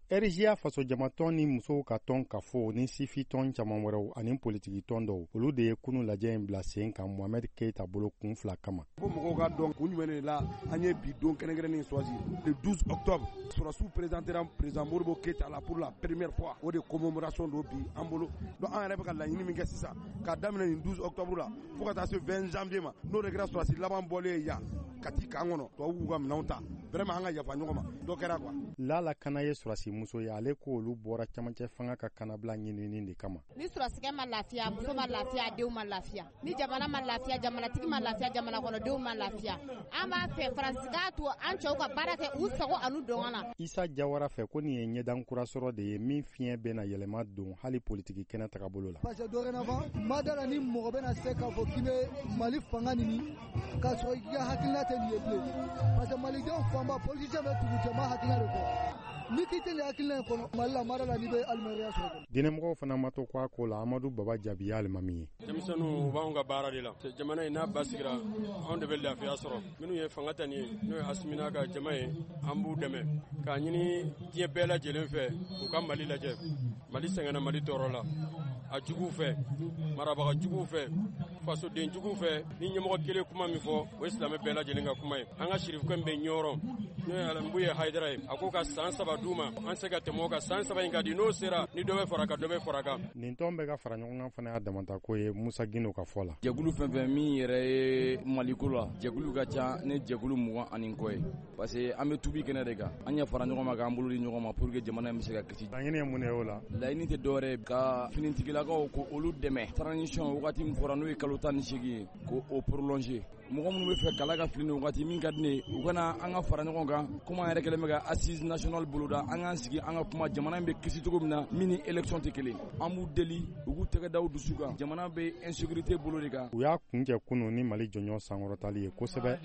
RGA faso jamatɔn ni musow ka tɔn ka fɔ ni sifi tɔn caman wɛrɛw ani politiki tɔn dɔw olu de ye kunu lajɛ in bila sen kan Mohamed Keita bolo kun fila kama. Ko mɔgɔw ka dɔn kun jumɛn de la an ye bi don kɛrɛnkɛrɛnnen choisi le 12 octobre Sɔrɔsiw présentera président Modibo Keita la pour la première fois o de commémoration do bi an bolo donc an yɛrɛ bɛ ka laɲini min kɛ sisan ka daminɛ nin 12 octobre la fo ka taa se 20 janvier ma n'o de kɛra Sɔrɔsi laban bɔlen yan kati kan kɔnɔ tubabuw ka minɛnw ta vraiment an ka yafa ɲɔgɔn ma dɔ kɛra quoi. Lala Kana ye Sɔrɔsi muso ye ale ko olu bɔra camancɛ fanga ka kanabila ɲinini de kama. Ni Sɔrɔsikɛ ma lafiya muso ma lafiya denw ma lafiya ni jamana ma lafiya jamanatigi ma lafiya jamana kɔnɔdenw ma lafiya an b'a fɛ Faransi to an cɛw ka baara kɛ u sago anu dɔn na. Isa Jawara fɛ ko nin ye ɲɛdan kura sɔrɔ de ye min fiɲɛ bɛna yɛlɛma don hali politiki kɛnɛ tagabolo la. Parce que dorénavant madala ni mɔgɔ bɛna se k'a fɔ k'i bɛ Mali fanga ɲini k'a sɔrɔ i ka hakilina tɛ nin ye bilen parce que malidenw fanba politicien bɛ tugu jama hakilina de kɔ. Ni k'i tɛ nin hakilina in kɔnɔ Mali la madala ni bɛ alimɛriya sɔrɔ. Diinɛmɔgɔw fana ma to ko a ko la Amadu Baba Jaabi ye alimami ye. Denmisɛnninw b'anw ka baara de la jamana in n'a basigira anw de bɛ lafiya sɔrɔ minnu ye fanga ta nin ye n'o ye Asimina ka jama ye an b'u dɛmɛ k'a ɲini diɲɛ bɛɛ lajɛlen fɛ u ka Mali lajɛ Mali sɛgɛnna Mali tɔɔrɔ la a juguw fɛ marabaga juguw fɛ fasoden juguw fɛ ni ɲɛmɔgɔ kelen kuma min fɔ o ye silamɛ bɛɛ lajɛlen ka kuma ye an ka sirifukɛ bɛ ɲɔrɔ n'o ye Alambu ye Haidara ye a ko ka san 3 d'u ma an se ka tɛmɛ o kan san 3 in ka di n'o sera ni dɔ bɛ fara kan dɔ bɛ fara kan. Nin tɔn bɛ ka fara ɲɔgɔn kan fana y'a damata ko ye Musa Gino ka fɔ la. Jɛkulu fɛn fɛn min yɛrɛ ye Maliko la jɛkulu ka ca ne jɛkulu 20 ani kɔ ye parce que an bɛ tubi kɛnɛ de kan an ɲɛ fara ɲɔgɔn ma k'an bolo di ɲɔgɔn ma pour que jamana in bɛ se ka kisi. Laɲini ye mun ye o la? Laɲini tɛ dɔwɛrɛ ka finitigilakaw ko olu dɛmɛ transition wagati min fɔra n'o ye kalo 18 ye ko o prolonger mɔgɔ minnu bɛ fɛ kala ka fili nin wagati min ka di ne ye u kana an ka fara ɲɔgɔn kan comme an yɛrɛ kɛlen bɛ ka assise nationale boloda an k'an sigi an ka kuma jamana in bɛ kisi cogo min na min ni élection tɛ kelen an b'u deli u k'u tɛgɛ da u dusu kan jamana bɛ insécurité bolo de kan. U y'a kun cɛ kunun ni Mali jɔnjɔn sankɔrɔtali ye kosɛbɛ.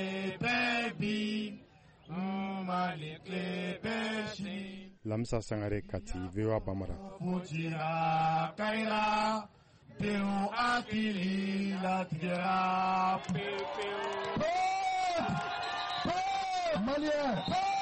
Lamisa Sangare Kati VOA Bamara. Deu akili la tigera. Malien.